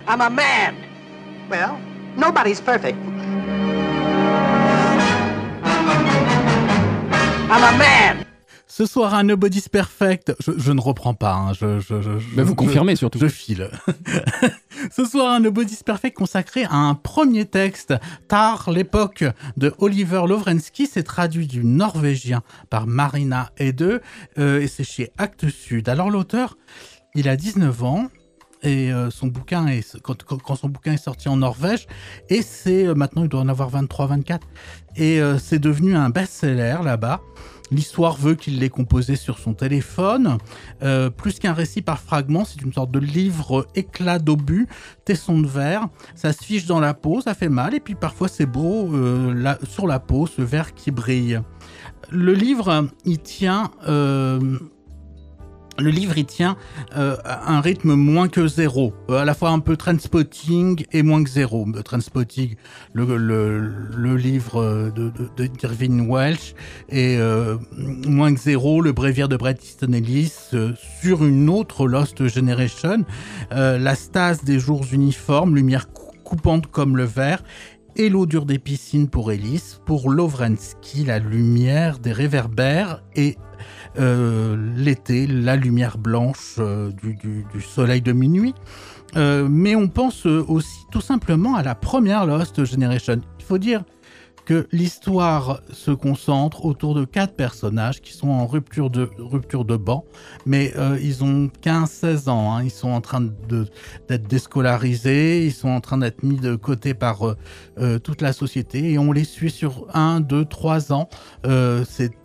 I'm a man. Well, nobody's perfect. I'm a man. Ce soir, un Nobody's Perfect. Je ne reprends pas. Hein. Vous confirmez surtout. Je file. Ce soir, un Nobody's Perfect consacré à un premier texte, Tár, l'époque de Oliver Lawrensky. C'est traduit du norvégien par Marina Ede et c'est chez Actes Sud. Alors l'auteur, il a 19 ans. Et son bouquin quand son bouquin est sorti en Norvège, et c'est maintenant il doit en avoir 23-24, et c'est devenu un best-seller là-bas. L'histoire veut qu'il l'ait composé sur son téléphone. Plus qu'un récit par fragments, c'est une sorte de livre éclat d'obus, tesson de verre. Ça se fiche dans la peau, ça fait mal, et puis parfois c'est beau sur la peau, ce verre qui brille. Le livre, il tient un rythme moins que zéro, à la fois un peu Trainspotting et moins que zéro. Trainspotting, le livre d'Irving Welsh, et moins que zéro, le bréviaire de Bret Easton Ellis, sur une autre Lost Generation, la stase des jours uniformes, lumière coupante comme le verre, et l'eau dure des piscines pour Ellis. Pour Lawrensky, la lumière des réverbères et l'été, la lumière blanche du soleil de minuit. Mais on pense aussi tout simplement à la première Lost Generation. Il faut dire que l'histoire se concentre autour de 4 personnages qui sont en rupture de banc, mais ils ont 15-16 ans, hein. Ils sont en train d'être déscolarisés, ils sont en train d'être mis de côté par toute la société, et on les suit sur 1, 2, 3 ans. C'est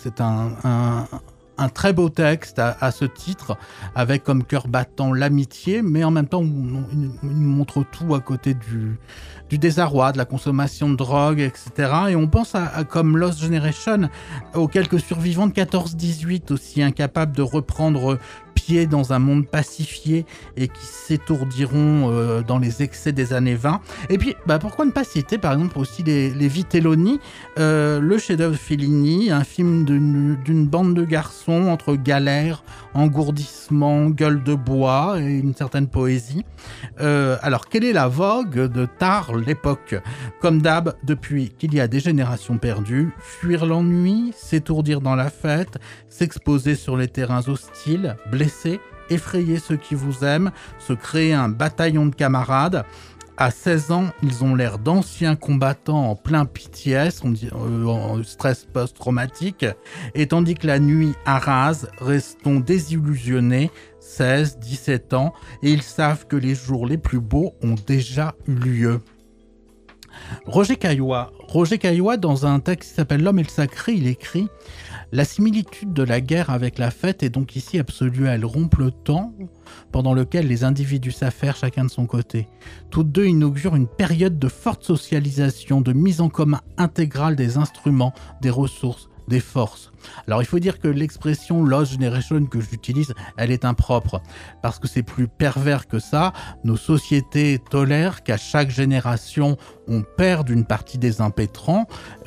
un très beau texte à ce titre, avec comme cœur battant l'amitié, mais en même temps, il nous montre tout à côté du désarroi, de la consommation de drogue, etc. Et on pense à comme Lost Generation, aux quelques survivants de 14-18 aussi, incapables de reprendre pied dans un monde pacifié et qui s'étourdiront dans les excès des années 20. Et puis, pourquoi ne pas citer par exemple aussi les Vitelloni, le chef-d'œuvre de Fellini, un film d'une bande de garçons entre galères, engourdissements, gueule de bois et une certaine poésie. Alors, quelle est la vogue de Tár, l'époque? Comme d'hab, depuis qu'il y a des générations perdues, fuir l'ennui, s'étourdir dans la fête, s'exposer sur les terrains hostiles, blesser, effrayer ceux qui vous aiment, se créer un bataillon de camarades. À 16 ans, ils ont l'air d'anciens combattants en plein PTS, on dit en stress post-traumatique, et tandis que la nuit arrase, restons désillusionnés, 16, 17 ans, et ils savent que les jours les plus beaux ont déjà eu lieu. Roger Caillois, dans un texte qui s'appelle L'homme et le sacré, il écrit « La similitude de la guerre avec la fête est donc ici absolue. Elle rompt le temps pendant lequel les individus s'affairent chacun de son côté. Toutes deux inaugurent une période de forte socialisation, de mise en commun intégrale des instruments, des ressources, des forces. » Alors il faut dire que l'expression Lost Generation que j'utilise, elle est impropre, parce que c'est plus pervers que ça. Nos sociétés tolèrent qu'à chaque génération, on perde une partie des impétrants.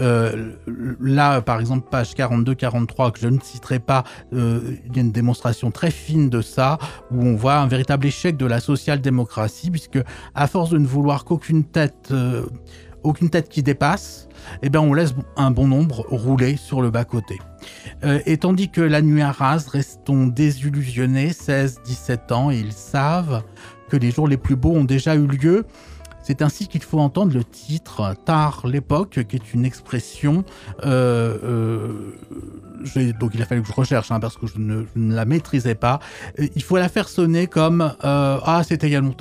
Là, par exemple, page 42-43, que je ne citerai pas, il y a une démonstration très fine de ça, où on voit un véritable échec de la social-démocratie, puisque à force de ne vouloir qu'aucune tête qui dépasse, on laisse un bon nombre rouler sur le bas-côté. Et tandis que la nuit arrase, restons désillusionnés, 16-17 ans, et ils savent que les jours les plus beaux ont déjà eu lieu. C'est ainsi qu'il faut entendre le titre « Tár, l'époque », qui est une expression... donc il a fallu que je recherche, parce que je ne la maîtrisais pas. Il faut la faire sonner comme « Ah, c'était il y a longtemps ».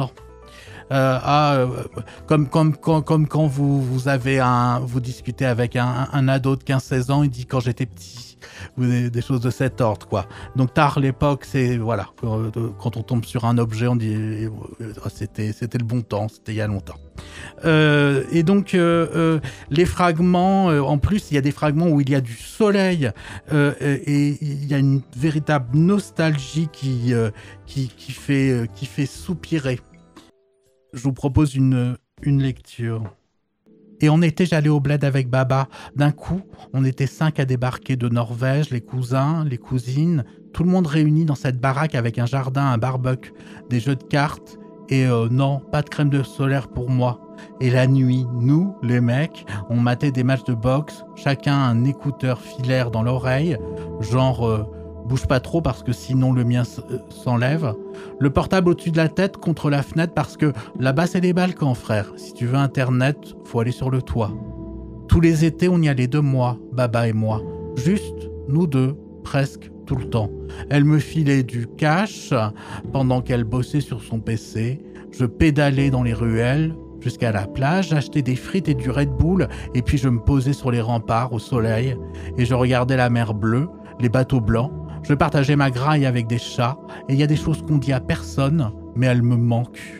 Comme quand vous discutez avec un ado de 15-16 ans, il dit quand j'étais petit, des choses de cet ordre, quoi. Donc Tár, l'époque, c'est voilà, quand on tombe sur un objet, on dit c'était le bon temps, c'était il y a longtemps. Et donc les fragments, en plus il y a des fragments où il y a du soleil, et il y a une véritable nostalgie qui fait soupirer. Je vous propose une lecture. Et on était j'allais au bled avec Baba. D'un coup, on était 5 à débarquer de Norvège, les cousins, les cousines, tout le monde réuni dans cette baraque avec un jardin, un barbecue, des jeux de cartes Et non, pas de crème de solaire pour moi. Et la nuit, nous, les mecs, on matait des matchs de boxe, chacun un écouteur filaire dans l'oreille, genre bouge pas trop parce que sinon le mien s'enlève. Le portable au-dessus de la tête contre la fenêtre parce que là-bas c'est les Balkans, frère. Si tu veux internet, faut aller sur le toit. Tous les étés, on y allait 2 mois, Baba et moi. Juste, nous deux, presque tout le temps. Elle me filait du cash pendant qu'elle bossait sur son PC. Je pédalais dans les ruelles jusqu'à la plage, j'achetais des frites et du Red Bull et puis je me posais sur les remparts au soleil et je regardais la mer bleue, les bateaux blancs. Je partageais ma graille avec des chats et il y a des choses qu'on dit à personne, mais elles me manquent.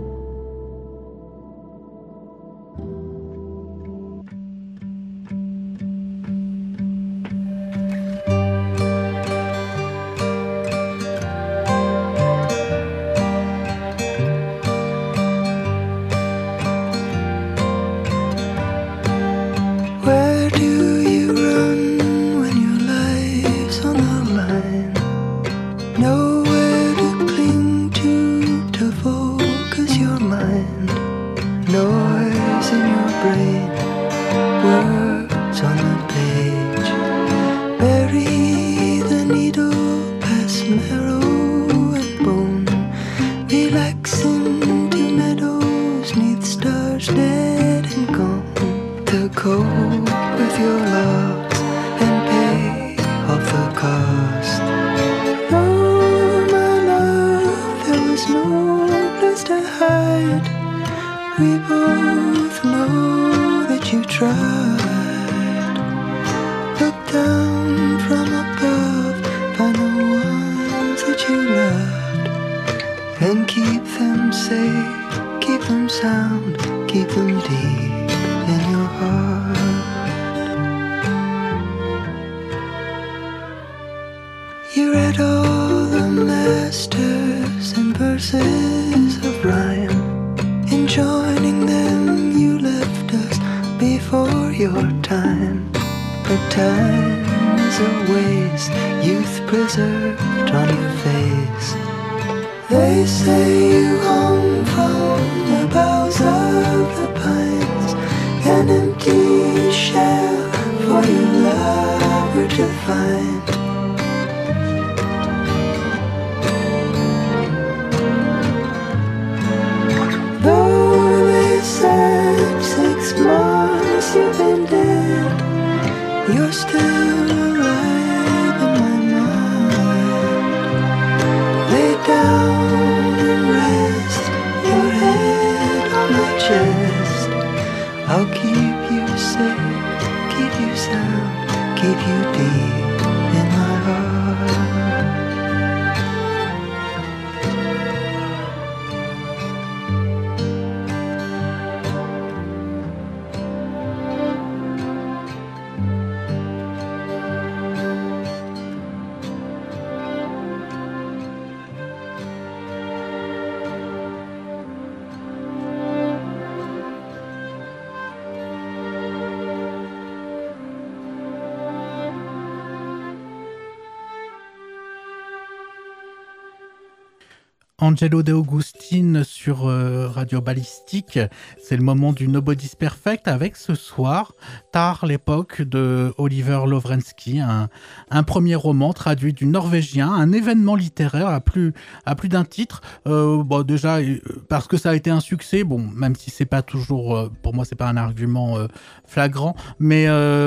Angelo De Augustine sur Radio Ballistique. C'est le moment du Nobody's Perfect avec ce soir, Tard l'époque de Oliver Lowrensky, un premier roman traduit du norvégien, un événement littéraire à plus d'un titre. Déjà parce que ça a été un succès, bon, même si c'est pas toujours, pour moi c'est pas un argument flagrant, mais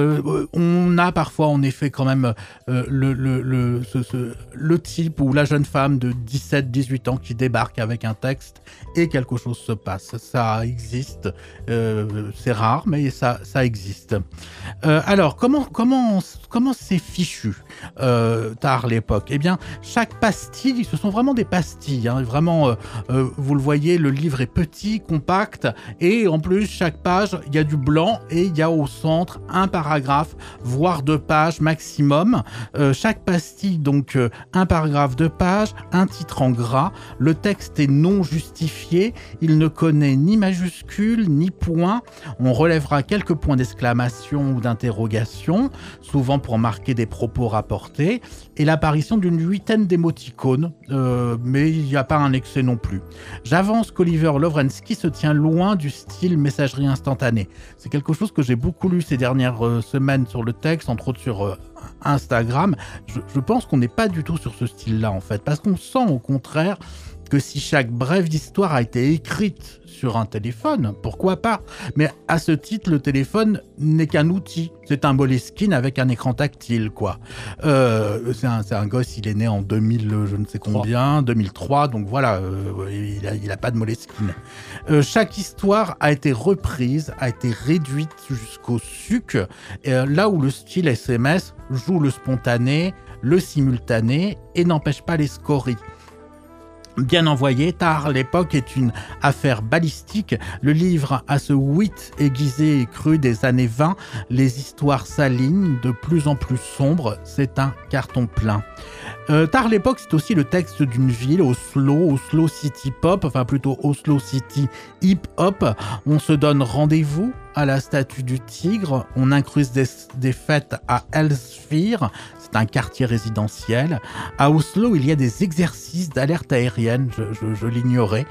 on a parfois en effet quand même le type ou la jeune femme de 17-18 ans qui débarque avec un texte et quelque chose se passe. Ça existe, c'est rare, mais ça existe. Alors, comment c'est fichu Tard l'époque? Eh bien, chaque pastille, ce sont vraiment des pastilles, hein, vraiment, vous le voyez, le livre est petit, compact, et en plus, chaque page, il y a du blanc et il y a au centre un paragraphe, voire 2 pages maximum. Chaque pastille, donc, un paragraphe, 2 pages, un titre en gras. Le texte est non justifié, il ne connaît ni majuscule ni point. On relèvera quelques points d'exclamation ou d'interrogation, souvent pour marquer des propos rapportés, et l'apparition d'une huitaine d'émoticônes, mais il n'y a pas un excès non plus. J'avance qu'Oliver Lowrensky se tient loin du style messagerie instantanée. C'est quelque chose que j'ai beaucoup lu ces dernières semaines sur le texte, entre autres sur Instagram. Je pense qu'on n'est pas du tout sur ce style-là, en fait, parce qu'on sent au contraire que si chaque brève d'histoire a été écrite sur un téléphone, pourquoi pas? Mais à ce titre, le téléphone n'est qu'un outil. C'est un Moleskine avec un écran tactile, quoi. C'est un gosse, il est né en 2000, je ne sais combien, 2003, donc voilà, il a pas de Moleskine. Chaque histoire a été reprise, a été réduite jusqu'au suc, là où le style SMS joue le spontané, le simultané et n'empêche pas les scories. Bien envoyé, Tar l'époque est une affaire balistique. Le livre a ce wit aiguisé et cru des années 20. Les histoires s'alignent, de plus en plus sombres. C'est un carton plein. Tar l'époque, c'est aussi le texte d'une ville, Oslo City Pop, enfin plutôt Oslo City Hip Hop. On se donne rendez-vous à la statue du tigre. On incruste des fêtes à Ellesfyr. C'est un quartier résidentiel. À Oslo, il y a des exercices d'alerte aérienne, je l'ignorais.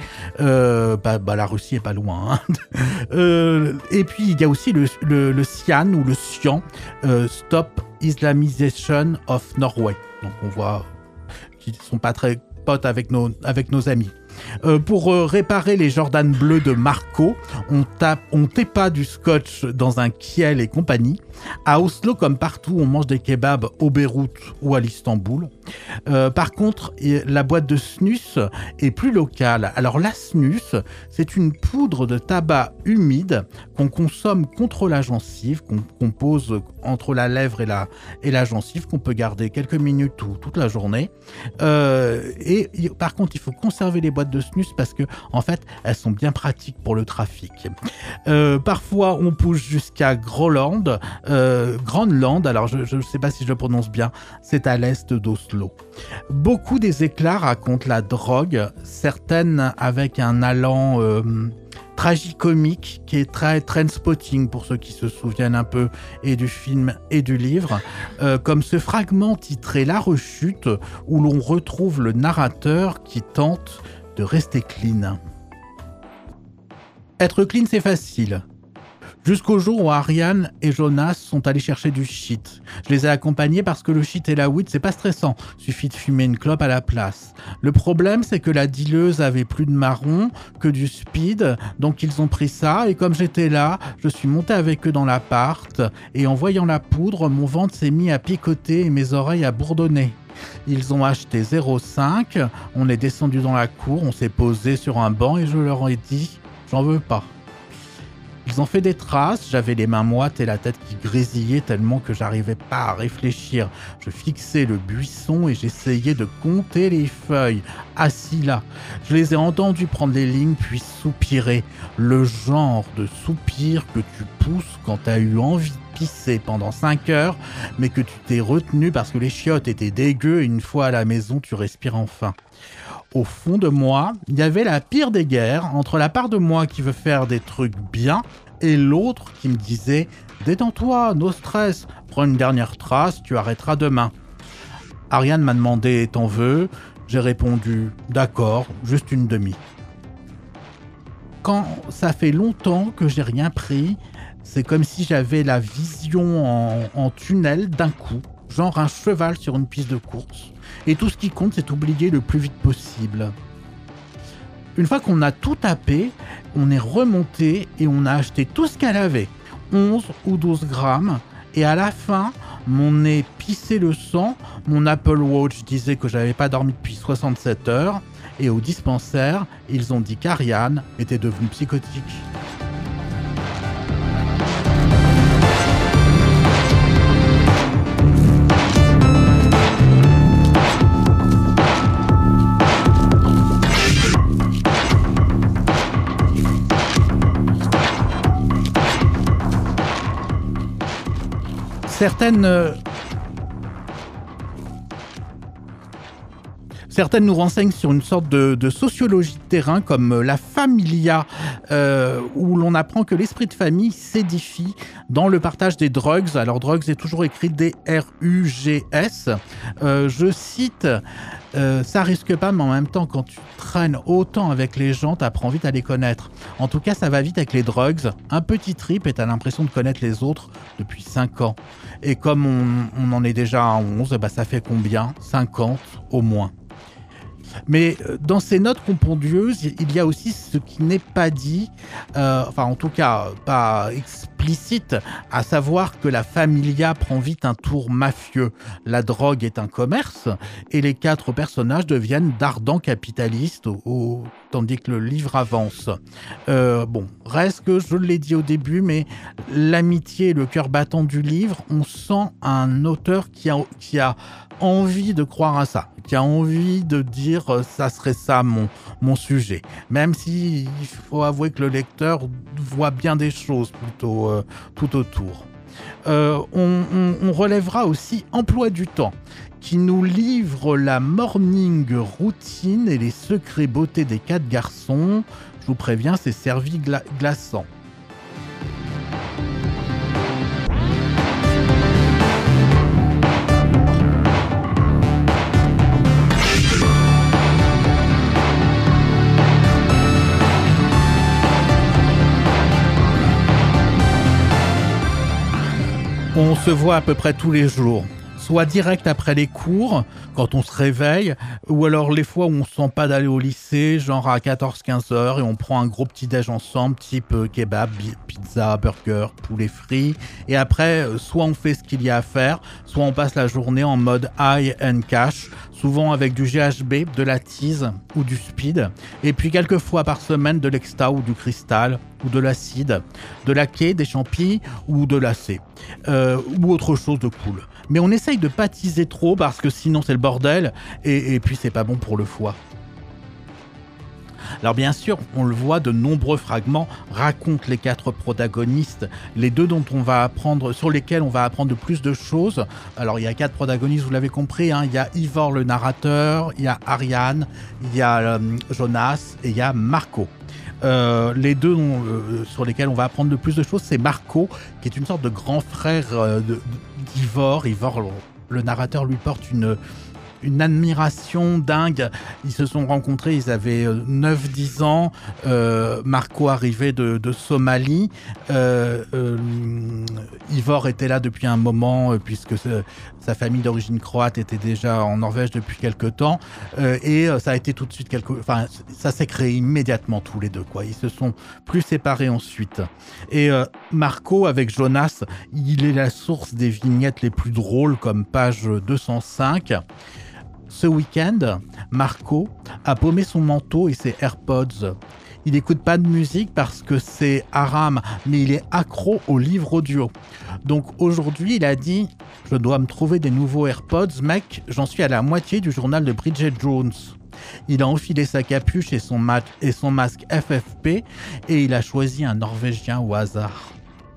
La Russie est pas loin. Hein. Et puis, il y a aussi le Sian ou le Sian, Stop Islamization of Norway. Donc, on voit qu'ils sont pas très potes avec nos amis. Pour réparer les Jordan bleus de Marco, on tépa du scotch dans un Kiel et compagnie. À Oslo, comme partout, on mange des kebabs au Beyrouth ou à l'Istanbul. Par contre, la boîte de snus est plus locale. Alors la snus, c'est une poudre de tabac humide qu'on consomme contre la gencive, qu'on pose entre la lèvre et la gencive, qu'on peut garder quelques minutes ou toute la journée. Et par contre, il faut conserver les boîtes de snus parce que en fait, elles sont bien pratiques pour le trafic. Parfois, on pousse jusqu'à Groenland. Alors je ne sais pas si je le prononce bien, c'est à l'est d'Oslo. Beaucoup des éclats racontent la drogue, certaines avec un allant tragicomique qui est très Trainspotting pour ceux qui se souviennent un peu et du film et du livre, comme ce fragment titré La Rechute où l'on retrouve le narrateur qui tente de rester clean. Être clean, c'est facile. Jusqu'au jour où Ariane et Jonas sont allés chercher du shit. Je les ai accompagnés parce que le shit et la weed, c'est pas stressant. Suffit de fumer une clope à la place. Le problème, c'est que la dealeuse avait plus de marron que du speed, donc ils ont pris ça, et comme j'étais là, je suis monté avec eux dans l'appart, et en voyant la poudre, mon ventre s'est mis à picoter et mes oreilles à bourdonner. Ils ont acheté 0,5, on est descendu dans la cour, on s'est posé sur un banc et je leur ai dit « j'en veux pas ». Ils ont fait des traces, j'avais les mains moites et la tête qui grésillait tellement que j'arrivais pas à réfléchir. Je fixais le buisson et j'essayais de compter les feuilles, assis là. Je les ai entendus prendre les lignes puis soupirer. Le genre de soupir que tu pousses quand t'as eu envie de pisser pendant 5 heures, mais que tu t'es retenu parce que les chiottes étaient dégueu et une fois à la maison, tu respires enfin. Au fond de moi, il y avait la pire des guerres entre la part de moi qui veut faire des trucs bien et l'autre qui me disait « Détends-toi, no stress, prends une dernière trace, tu arrêteras demain. » Ariane m'a demandé « T'en veux ?» J'ai répondu « D'accord, juste une demi. » Quand ça fait longtemps que j'ai rien pris, c'est comme si j'avais la vision en tunnel d'un coup, genre un cheval sur une piste de course. Et tout ce qui compte, c'est oublier le plus vite possible. Une fois qu'on a tout tapé, on est remonté et on a acheté tout ce qu'elle avait. 11 ou 12 grammes. Et à la fin, mon nez pissait le sang. Mon Apple Watch disait que j'avais pas dormi depuis 67 heures. Et au dispensaire, ils ont dit qu'Ariane était devenue psychotique. Certaines nous renseignent sur une sorte de sociologie de terrain comme la familia, où l'on apprend que l'esprit de famille s'édifie dans le partage des drugs. Alors drugs est toujours écrit D-R-U-G-S. Je cite... ça risque pas, mais en même temps, quand tu traînes autant avec les gens, t'apprends vite à les connaître. En tout cas, ça va vite avec les drugs. Un petit trip et t'as l'impression de connaître les autres depuis 5 ans. Et comme on en est déjà à 11, bah ça fait combien ? 50 au moins. Mais dans ces notes compendieuses, il y a aussi ce qui n'est pas dit, enfin en tout cas pas explicite, à savoir que la familia prend vite un tour mafieux. La drogue est un commerce et les 4 personnages deviennent d'ardents capitalistes tandis que le livre avance. Bon, reste que je l'ai dit au début, mais l'amitié et le cœur battant du livre, on sent un auteur qui a envie de croire à ça, qui a envie de dire ça serait ça mon sujet, même si il faut avouer que le lecteur voit bien des choses plutôt tout autour. On relèvera aussi Emploi du temps, qui nous livre la morning routine et les secrets beauté des 4 garçons. Je vous préviens, c'est servi glaçant. On se voit à peu près tous les jours, soit direct après les cours, quand on se réveille, ou alors les fois où on ne se sent pas d'aller au lycée, genre à 14-15 heures, et on prend un gros petit-déj ensemble, type kebab, pizza, burger, poulet frit, et après, soit on fait ce qu'il y a à faire, soit on passe la journée en mode high and cash, souvent avec du GHB, de la tease ou du speed, et puis quelques fois par semaine de l'exta ou du cristal, ou de l'acide, de la quai, des champis ou de l'AC, ou autre chose de cool. Mais on essaye de pas teaser trop parce que sinon c'est le bordel et puis c'est pas bon pour le foie. Alors bien sûr, on le voit, de nombreux fragments racontent les 4 protagonistes, les 2 sur lesquels on va apprendre plus de choses. Alors il y a 4 protagonistes, vous l'avez compris, hein. Il y a Ivor le narrateur, il y a Ariane, il y a Jonas et il y a Marco. Les 2 sur lesquels on va apprendre le plus de choses, c'est Marco, qui est une sorte de grand frère d'Ivor. Ivor, le narrateur, lui porte une admiration dingue. Ils se sont rencontrés, ils avaient 9-10 ans. Marco arrivait de Somalie. Ivor était là depuis un moment, puisque sa famille d'origine croate était déjà en Norvège depuis quelque temps. Et ça a été tout de suite ça s'est créé immédiatement tous les 2, quoi. Ils se sont plus séparés ensuite. Et Marco, avec Jonas, il est la source des vignettes les plus drôles, comme page 205. Ce week-end, Marco a paumé son manteau et ses AirPods. Il n'écoute pas de musique parce que c'est haram, mais il est accro aux livres audio. Donc aujourd'hui, il a dit « Je dois me trouver des nouveaux AirPods, mec, j'en suis à la moitié du journal de Bridget Jones ». Il a enfilé sa capuche et son masque FFP et il a choisi un Norvégien au hasard.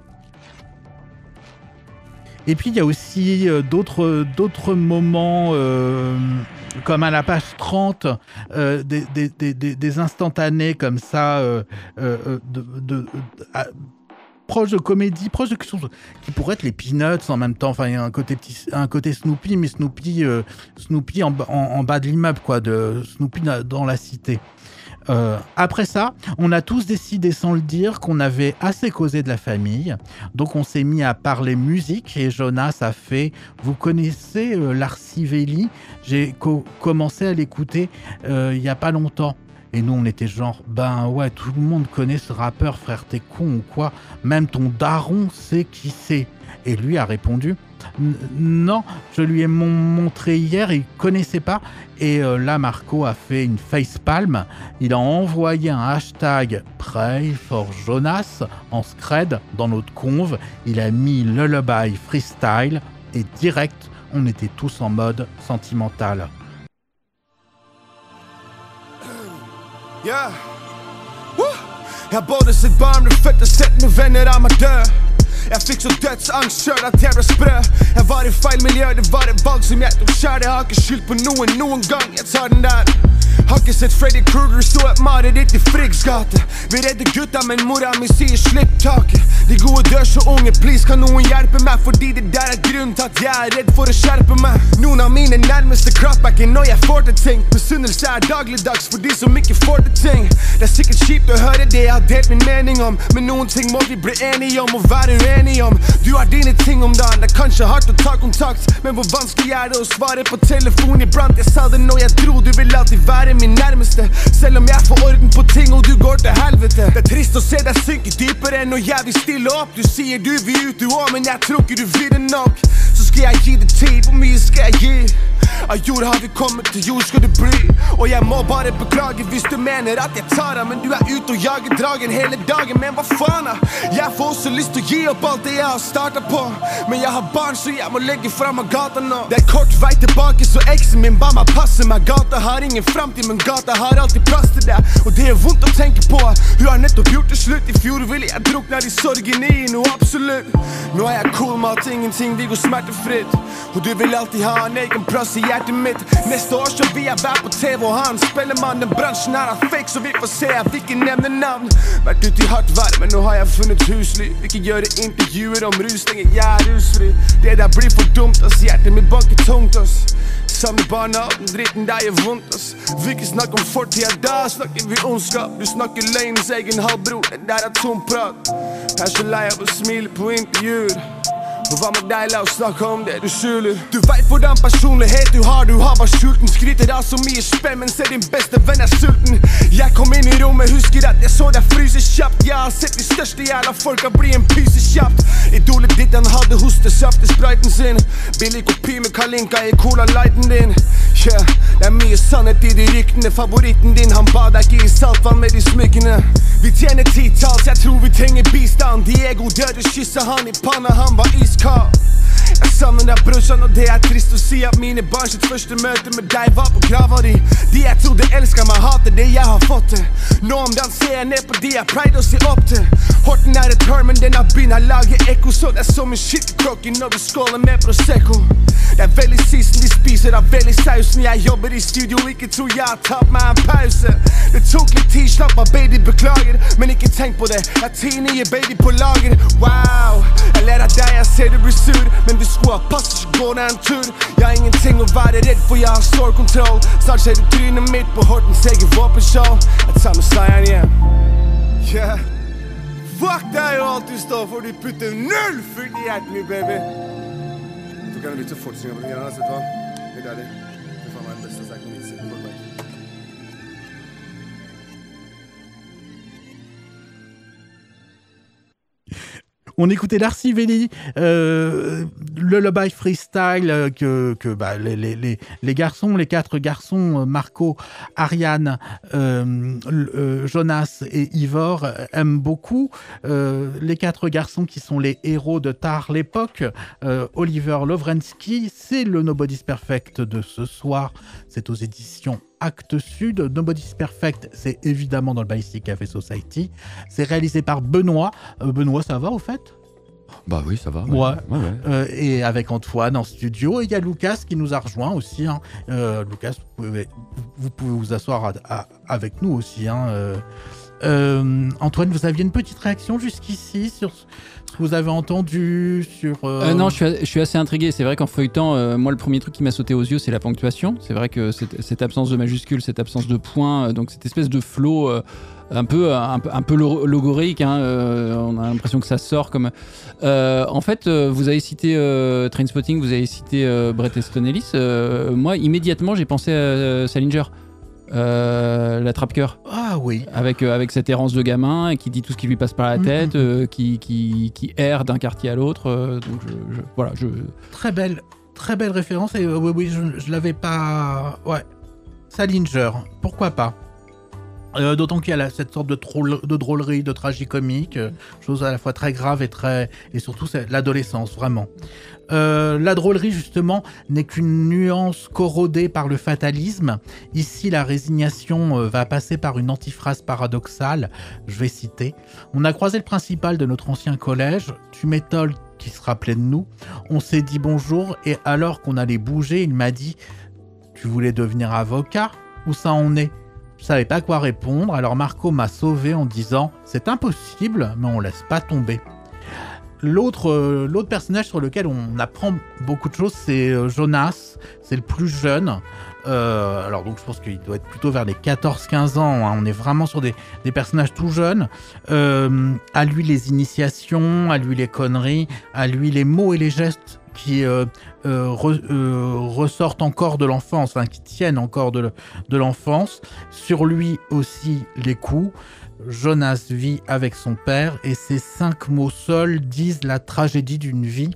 Et puis il y a aussi d'autres moments, comme à la page 30, des instantanés comme ça, proche de comédie, proche de choses qui pourraient être les Peanuts en même temps. Enfin, il y a un côté Snoopy, mais Snoopy en bas de l'immeuble, quoi, de Snoopy dans la cité. Après ça, on a tous décidé sans le dire qu'on avait assez causé de la famille. Donc on s'est mis à parler musique et Jonas a fait « Vous connaissez Larsivelli ? J'ai commencé à l'écouter il y a pas longtemps. » Et nous on était genre « Ben ouais, tout le monde connaît ce rappeur, frère, t'es con ou quoi ? Même ton daron sait qui c'est. » Et lui a répondu « Non, je lui ai montré hier, il connaissait pas. » Et là, Marco a fait une facepalm. Il a envoyé un hashtag Pray for Jonas en scred dans notre conv. Il a mis Lullaby Freestyle et direct, on était tous en mode sentimental. Ja. Jeg både sit barn, du fødte sæt, nu vender jeg mig dør. Jeg fikk så dødsangst selv at jeg ble sprø. Jeg var i feil miljø, det var et valg som jeg tok selv. Jeg har ikke skyld på noen gang, jeg tar den der. Har ikke sett Freddy Krueger, så et mareritt i Friggs gate. Vi redder gutta, men mora mi sier slipp taket. De gode dør så unge, please kan noen hjelpe meg, fordi det der er grunnen til at jeg er redd for å skjerpe meg. Noen av mine nærmeste crackbacker når jeg får til ting. Misunnelse er dagligdags for de som ikke får til ting. Det er sikkert kjipt å høre det jeg har delt min mening om, men noen ting må vi bli enige om og være uenige om. Du har dine ting om dagen, det er kanskje hardt å ta kontakt, men hvor vanskelig er det å svare på telefon iblant? Jeg sa det når jeg dro, du vil alltid være min nærmeste, selv om jeg får orden på ting og du går til helvete. Det er trist å se deg synke dypere når jeg vil stille opp. Du sier du vil ut du også, men jeg tror ikke du vil det nok. Så skal jeg gi det tid, hvor mye skal jeg gi? Av jord har vi kommet, til jord skal det bli. Og jeg må bare beklage hvis du mener at jeg tar av, men du er ute og jager dragen hele dagen. Men hva faen da? Jeg får også lyst til å gi opp alt det jeg har startet på, men jeg har barn så jeg må legge frem av gata nå. Det er kort vei tilbake så eksen min ba meg passe meg. Gata har ingen fremtid, men gata har alltid plass til det. Og det er vondt å tenke på, hun har nettopp gjort det slutt. I fjor ville jeg drukne i sorgen i noe absolutt. Nå er jeg cool med at ingenting vil gå smertefritt, og du vil alltid ha en egen plass i hjertet mitt. Neste år så vil jeg være på TV og ha en spellemann. Den bransjen her er fake, så vi får se, jeg vil ikke nevne navn. Vært ute i hardt vær, men nå har jeg funnet husly. Vil ikke gjøre intervjuer om rus, lenger jeg er rusfri. Det der blir for dumt, ass, hjertet mitt banker tungt, ass. Samme barna, den dritten der gjør vondt, ass. Vi ikke snakker om fortida, da snakker vi ondskap. Du snakker løgnens egen halvbror, det der er tom prat. Jeg er så lei av å smile på intervjuer. Og hva med deg, la oss snakke om det du skjuler. Du vet hvordan personlighet du har bare skjulten. Skryter av så mye spenn, men ser din beste venn er sulten. Jeg kom inn i rommet, husker at jeg så deg fryse kjapt. Jeg har sett de største jævla folka bli en pyse kjapt. Idolet ditt han hadde hostesaft i spriten sin. Billig kopi med Kalinka i cola-lighten din. Yeah, det er mye sannhet i de ryktene. Favoritten din, han ba deg ikke i saltvann med de smykkene. Vi tjener titals, jeg tror vi trenger bistand. Diego døde, kysset han i panna, han var iskald. Jeg savner deg brorsan, og det er trist å si at mine barn sitt første møte med deg var på grava di. De jeg trodde elsker meg, hater det jeg har fått til. Nå om dagen ser jeg ned på de jeg pleide å se opp til. Horten er et hør, men den har begynt å lage ekko, så det er som en skittekrokke når vi skåler med Prosecco. Det er veldig season, de spiser av veldig sausen. Jeg jobber i studio, ikke tror jeg har tatt meg en pause. Det tok litt tid, slapp av baby, beklager, men ikke tenk på det. Jeg har 10 nye baby på lager. Wow, jeg ler av deg, jeg ser du blir sur, men vi skulle ha passet, så går det en tur. Jeg har ingenting å være redd for, jeg har sår kontroll. Snart ser du trynet mitt på Hortens egen våpenshow. Jeg tar med seieren hjem. Yeah. Fuck deg og alt du står for, du putter null fyrt i hjertet mitt, baby. Du kan bytte fortsinga på den greia, vet du hva? Det er deilig. Du får meg den beste snakken min siden. On écoutait Larcivelli, Lullaby Freestyle que bah, les garçons, les 4 garçons, Marco, Ariane, Jonas et Ivor aiment beaucoup. Les 4 garçons qui sont les héros de Tard l'époque. Oliver Lovrenski, c'est le Nobody's Perfect de ce soir. C'est aux éditions Actes Sud. Nobody's Perfect, c'est évidemment dans le Ballistic Café Society. C'est réalisé par Benoît. Benoît, ça va au fait ? Bah oui, ça va. Ouais. Et avec Antoine en studio. Et il y a Lucas qui nous a rejoint aussi. Hein. Lucas, vous pouvez vous asseoir avec nous aussi. Hein. Antoine, vous aviez une petite réaction jusqu'ici sur ce que vous avez entendu sur... Non, je suis assez intrigué. C'est vrai qu'en feuilletant, moi, le premier truc qui m'a sauté aux yeux, c'est la ponctuation. C'est vrai que cette absence de majuscules, cette absence de points, donc cette espèce de flow un peu logorique, hein, on a l'impression que ça sort comme... en fait, vous avez cité Trainspotting, vous avez cité Bret Easton Ellis. Moi, immédiatement, j'ai pensé à Salinger. La trappe-cœur. Ah oui. Avec cette errance de gamin qui dit tout ce qui lui passe par la tête, qui erre d'un quartier à l'autre. Donc voilà. Très belle référence. Et oui, je l'avais pas. Ouais. Salinger, pourquoi pas. D'autant qu'il y a cette sorte de drôlerie, de tragicomique, chose à la fois très grave et surtout c'est l'adolescence, vraiment. La drôlerie, justement, n'est qu'une nuance corrodée par le fatalisme. Ici, la résignation va passer par une antiphrase paradoxale. Je vais citer. On a croisé le principal de notre ancien collège. Tu m'étonnes qu'il se rappelait de nous. On s'est dit bonjour et alors qu'on allait bouger, il m'a dit « Tu voulais devenir avocat ? Où ça en est ?» Je savais pas quoi répondre, alors Marco m'a sauvé en disant « C'est impossible, mais on laisse pas tomber ». L'autre personnage sur lequel on apprend beaucoup de choses, c'est Jonas. C'est le plus jeune. Alors donc je pense qu'il doit être plutôt vers les 14-15 ans. Hein. On est vraiment sur des personnages tout jeunes. À lui les initiations, à lui les conneries, à lui les mots et les gestes qui ressortent encore de l'enfance, hein, qui tiennent encore de l'enfance. Sur lui aussi les coups. Jonas vit avec son père et ces 5 mots seuls disent la tragédie d'une vie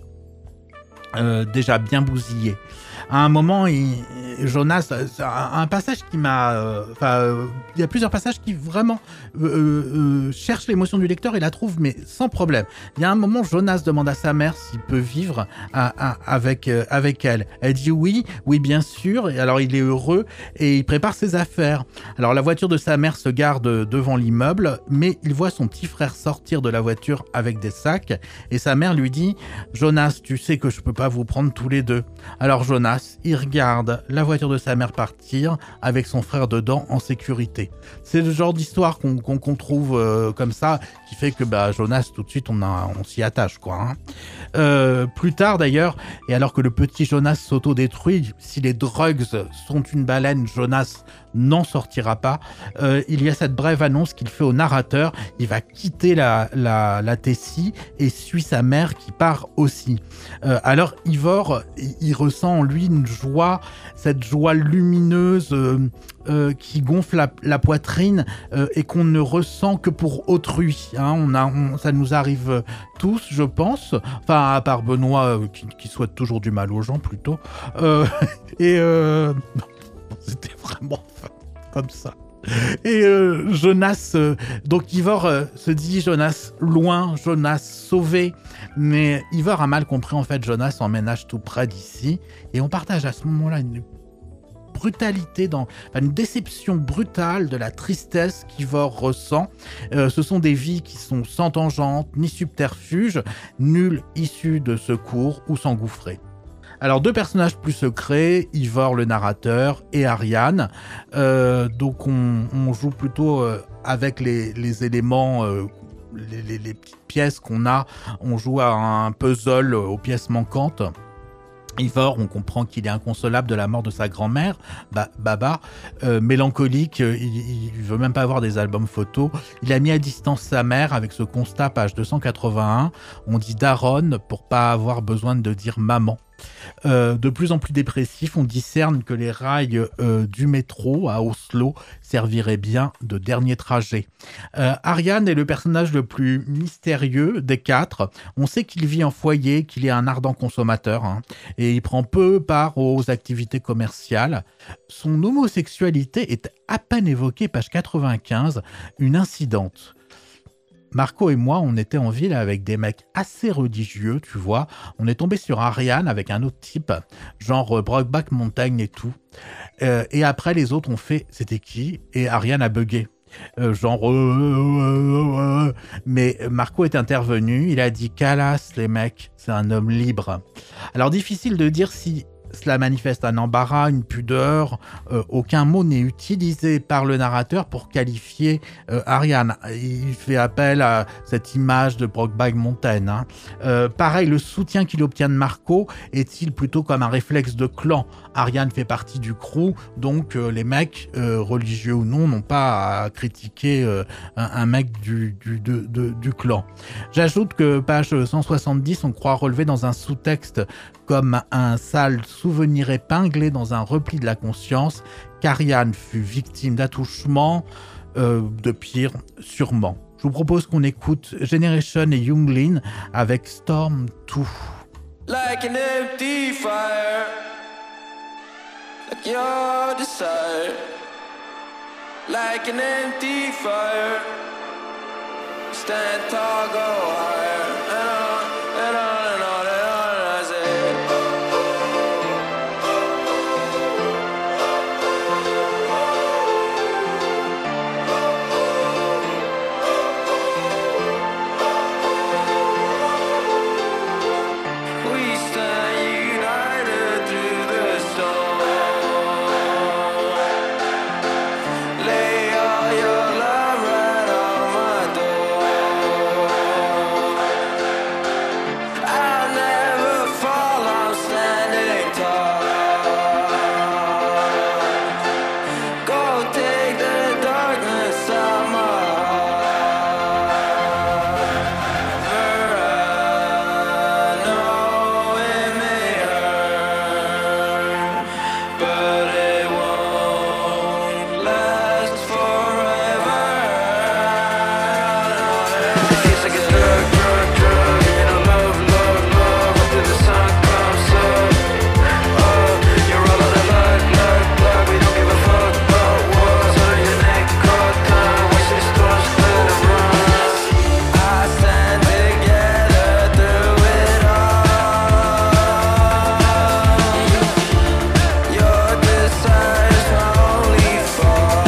déjà bien bousillée. À un moment, Jonas, un passage qui m'a... il y a plusieurs passages qui vraiment cherchent l'émotion du lecteur et la trouvent, mais sans problème. Il y a un moment, Jonas demande à sa mère s'il peut vivre avec elle. Elle dit oui, bien sûr. Et alors, il est heureux et il prépare ses affaires. Alors, la voiture de sa mère se garde devant l'immeuble, mais il voit son petit frère sortir de la voiture avec des sacs. Et sa mère lui dit « Jonas, tu sais que je peux pas vous prendre tous les deux. » Alors, Jonas, il regarde la voiture de sa mère partir avec son frère dedans en sécurité. C'est le genre d'histoire qu'on trouve comme ça qui fait que Jonas, tout de suite, on s'y attache, quoi. Hein. Plus tard, d'ailleurs, et alors que le petit Jonas s'autodétruit, si les drugs sont une baleine, Jonas n'en sortira pas. Il y a cette brève annonce qu'il fait au narrateur. Il va quitter la Tessie et suit sa mère qui part aussi. Alors Ivor, il ressent en lui une joie, cette joie lumineuse qui gonfle la poitrine et qu'on ne ressent que pour autrui. Hein. Ça nous arrive tous, je pense. Enfin, à part Benoît qui souhaite toujours du mal aux gens plutôt. C'était vraiment comme ça. Et Jonas, donc Ivor se dit Jonas loin, Jonas sauvé, mais Ivor a mal compris en fait. Jonas emménage tout près d'ici et on partage à ce moment-là une brutalité, une déception brutale de la tristesse qu'Ivor ressent. Ce sont des vies qui sont sans tangente ni subterfuge, nulle issue de secours ou s'engouffrer. Alors, 2 personnages plus secrets, Ivor le narrateur et Ariane. Donc on joue plutôt avec les éléments, les petites pièces qu'on a. On joue à un puzzle aux pièces manquantes. Ivor, on comprend qu'il est inconsolable de la mort de sa grand-mère, Baba, mélancolique, il veut même pas avoir des albums photos. Il a mis à distance sa mère avec ce constat, page 281. On dit daronne pour pas avoir besoin de dire maman. De plus en plus dépressif, on discerne que les rails du métro à Oslo serviraient bien de dernier trajet. Ariane est le personnage le plus mystérieux des 4. On sait qu'il vit en foyer, qu'il est un ardent consommateur, hein, et il prend peu part aux activités commerciales. Son homosexualité est à peine évoquée, page 95, une incidente. Marco et moi, on était en ville avec des mecs assez religieux, tu vois. On est tombé sur Ariane avec un autre type, genre Brokeback Mountain et tout. Et après, les autres ont fait « C'était qui ?» Et Ariane a bugué. Mais Marco est intervenu, il a dit « Calas, les mecs, c'est un homme libre. » Alors, difficile de dire si cela manifeste un embarras, une pudeur. Aucun mot n'est utilisé par le narrateur pour qualifier Ariane. Il fait appel à cette image de Brokeback Mountain. Hein. Pareil, le soutien qu'il obtient de Marco est-il plutôt comme un réflexe de clan? Ariane fait partie du crew, donc les mecs, religieux ou non, n'ont pas à critiquer un mec du clan. J'ajoute que page 170, on croit relever dans un sous-texte comme un sale souvenir épinglé dans un repli de la conscience qu'Ariane fut victime d'attouchements, de pire, sûrement. Je vous propose qu'on écoute Generation et Younglin avec Storm 2. Like an empty fire, like your desire, like an empty fire. Stand tall, go higher, and on and on and on and on. I say, we stand united through the storm. Lay all your love right on my door. I'll never fall, I'm standing tall. Go take the darkness out my heart. I know it may hurt, but it won't last forever. It's like a drug, you know, love, until the sun comes up. You're all on the luck, we don't give a fuck about what's on your neck, caught time, wasting storms, let it run. I stand together through it all. Your desire's my only fault.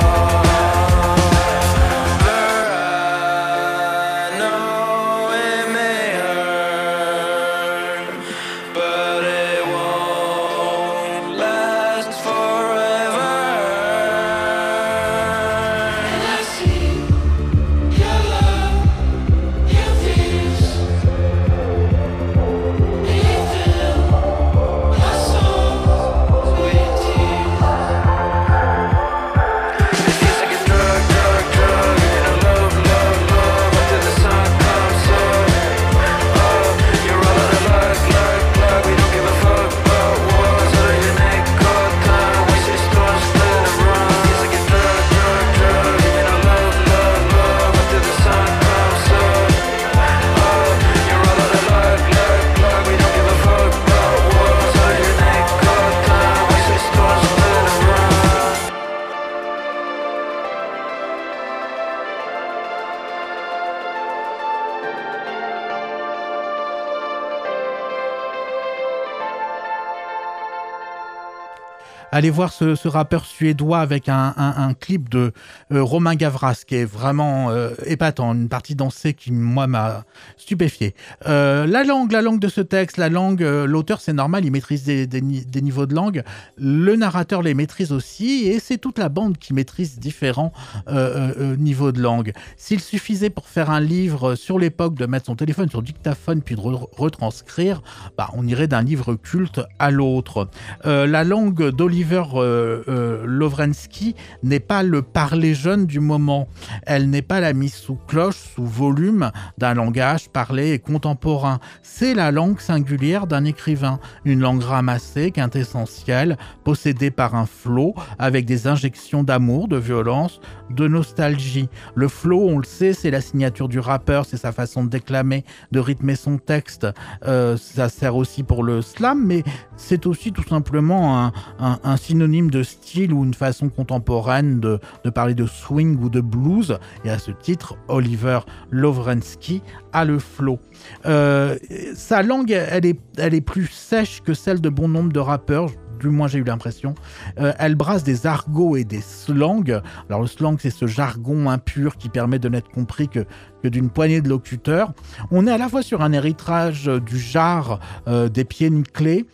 I know it may hurt, but it won't last forever. And I see your love, your fears, and you fill my soul with tears. It feels like a drug, you know, love, until the sun comes up. You're all out of luck, we don't give a fuck about what's on your neck, caught time, wasting storms, let it run. Feels like a drug, you know, love, until the sun comes up. You're all out of luck, we don't give a fuck about what's on your neck, caught time, wasting storms, let it run. Allez voir ce rappeur suédois avec un clip de Romain Gavras qui est vraiment épatant, une partie dansée qui, moi, m'a stupéfié. La langue de ce texte, l'auteur, c'est normal, il maîtrise des niveaux de langue. Le narrateur les maîtrise aussi, et c'est toute la bande qui maîtrise différents niveaux de langue. S'il suffisait pour faire un livre sur l'époque de mettre son téléphone sur dictaphone puis de retranscrire, on irait d'un livre culte à l'autre. La langue d'Oliver Lovrenski n'est pas le parler jeune du moment. Elle n'est pas la mise sous cloche, sous volume d'un langage parlé et contemporain. C'est la langue singulière d'un écrivain. Une langue ramassée, quintessentielle, possédée par un flow, avec des injections d'amour, de violence, de nostalgie. Le flow, on le sait, c'est la signature du rappeur, c'est sa façon de déclamer, de rythmer son texte. Ça sert aussi pour le slam, mais c'est aussi tout simplement un synonyme de style ou une façon contemporaine de parler de swing ou de blues. Et à ce titre, Oliver Lovrenski a le flow. Sa langue, elle est plus sèche que celle de bon nombre de rappeurs. Du moins j'ai eu l'impression. Elle brasse des argots et des slangs. Alors le slang, c'est ce jargon impur qui permet de n'être compris que d'une poignée de locuteurs. On est à la fois sur un héritage du jar des pieds nickelés,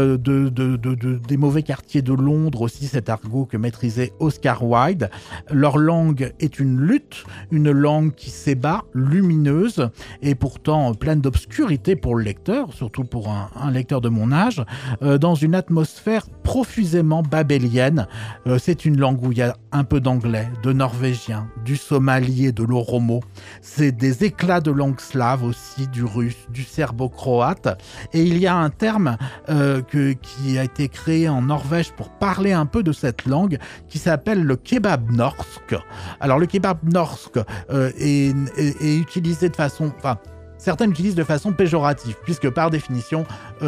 des mauvais quartiers de Londres aussi, cet argot que maîtrisait Oscar Wilde. Leur langue est une lutte, une langue qui s'ébat, lumineuse et pourtant pleine d'obscurité pour le lecteur, surtout pour un lecteur de mon âge, dans une atmosphère profusément babélienne. C'est une langue où il y a un peu d'anglais, de norvégien, du somali et de l'oromo. C'est des éclats de langue slave aussi, du russe, du serbo-croate. Et il y a un terme qui a été créé en Norvège pour parler un peu de cette langue, qui s'appelle le kebab norsk. Alors le kebab norsk est utilisé de façon... certains l'utilisent de façon péjorative, puisque par définition,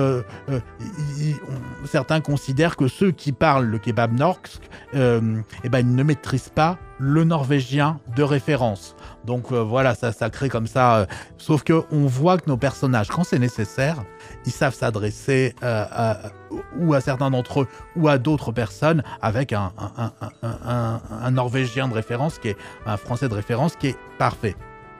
certains considèrent que ceux qui parlent le kebab norsk, ils ne maîtrisent pas le norvégien de référence. Donc voilà, ça crée comme ça. Sauf qu'on voit que nos personnages, quand c'est nécessaire, ils savent s'adresser ou à certains d'entre eux ou à d'autres personnes avec un norvégien de référence, qui est un français de référence qui est parfait.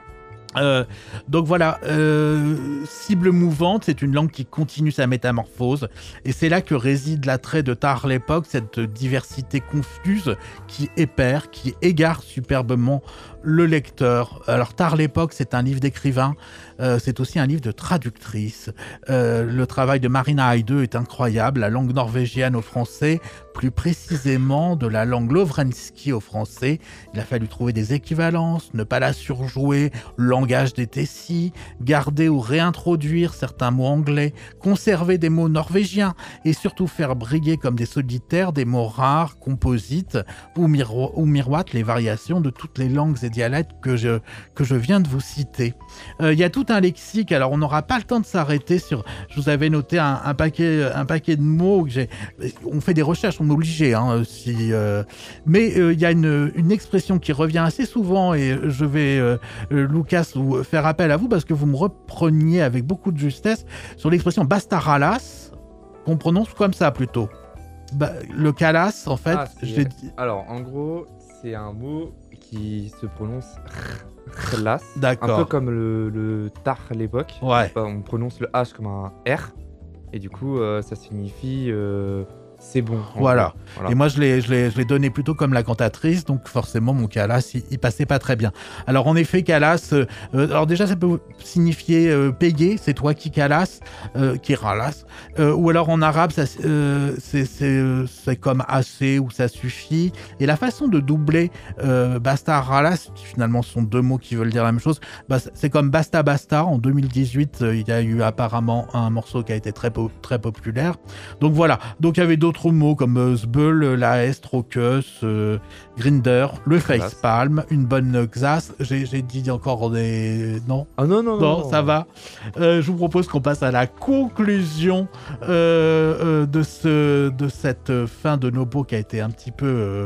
Donc voilà, cible mouvante, c'est une langue qui continue sa métamorphose, et c'est là que réside l'attrait de Tar l'époque, cette diversité confuse qui épère, qui égare superbement le lecteur. Alors Tar l'époque, c'est un livre d'écrivain, c'est aussi un livre de traductrice. Le travail de Marina Eide est incroyable, la langue norvégienne au français, plus précisément de la langue lovrenski au français. Il a fallu trouver des équivalences, ne pas la surjouer, langage des Tessis, garder ou réintroduire certains mots anglais, conserver des mots norvégiens et surtout faire briller comme des solitaires des mots rares, composites ou miroitent les variations de toutes les langues et dialectes que je viens de vous citer. Il y a tout un lexique, alors on n'aura pas le temps de s'arrêter sur... Je vous avais noté un paquet de mots, on fait des recherches, on est obligé, mais il y a une expression qui revient assez souvent, et je vais, Lucas, vous faire appel à vous parce que vous me repreniez avec beaucoup de justesse sur l'expression bastaralas, qu'on prononce comme ça plutôt. Le calas, en fait, j'ai dit... Alors, en gros, c'est un mot qui se prononce khlas, D'accord. un peu comme le tar à l'époque. Ouais. On prononce le H comme un R, et du coup, ça signifie c'est bon. Voilà. Voilà. Et moi, je l'ai donné plutôt comme la cantatrice, donc forcément, mon calas, il passait pas très bien. Alors, en effet, calas, alors déjà, ça peut signifier payer, c'est toi qui calas, qui ralas, ou alors en arabe, c'est comme assez ou ça suffit. Et la façon de doubler basta ralas, finalement, ce sont deux mots qui veulent dire la même chose, c'est comme basta basta. En 2018, il y a eu apparemment un morceau qui a été très populaire. Donc voilà. Donc il y avait d'autres mots comme Sbeul, la Strokus, Grinder, le facepalm, une bonne Xas. J'ai dit encore des... Non ? Ah non, Ça va. Je vous propose qu'on passe à la conclusion de cette fin de Nobo qui a été un petit peu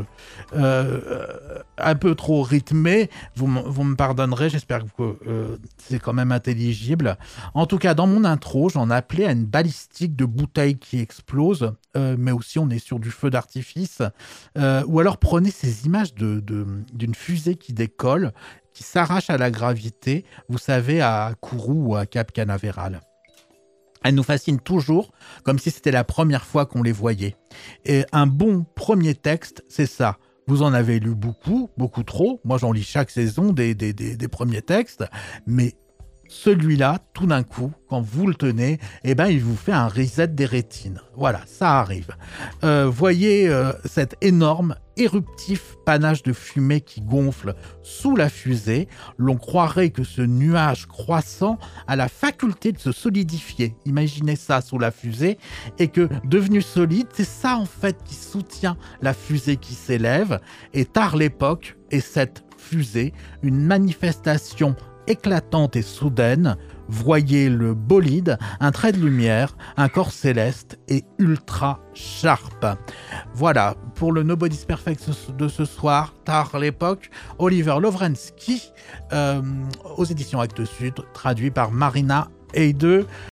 trop rythmée. Vous me pardonnerez, j'espère que c'est quand même intelligible. En tout cas, dans mon intro, j'en appelais à une balistique de bouteilles qui explose, mais aussi on est sur du feu d'artifice. Ou alors prenez ces images d'une fusée qui décolle, qui s'arrache à la gravité, vous savez, à Kourou ou à Cap Canaveral. Elles nous fascinent toujours, comme si c'était la première fois qu'on les voyait. Et un bon premier texte, c'est ça. Vous en avez lu beaucoup, beaucoup trop. Moi, j'en lis chaque saison des premiers textes. Mais celui-là, tout d'un coup, quand vous le tenez, il vous fait un reset des rétines. Voilà, ça arrive. Voyez cet énorme, éruptif panache de fumée qui gonfle sous la fusée. L'on croirait que ce nuage croissant a la faculté de se solidifier. Imaginez ça sous la fusée, et que, devenu solide, c'est ça en fait qui soutient la fusée qui s'élève. Et Tar l'époque est cette fusée, une manifestation éclatante et soudaine. Voyez le bolide, un trait de lumière, un corps céleste et ultra sharp. Voilà, pour le Nobody's Perfect de ce soir, Tar l'époque, Oliver Lovrenski, aux éditions Actes Sud, traduit par Marina Eide.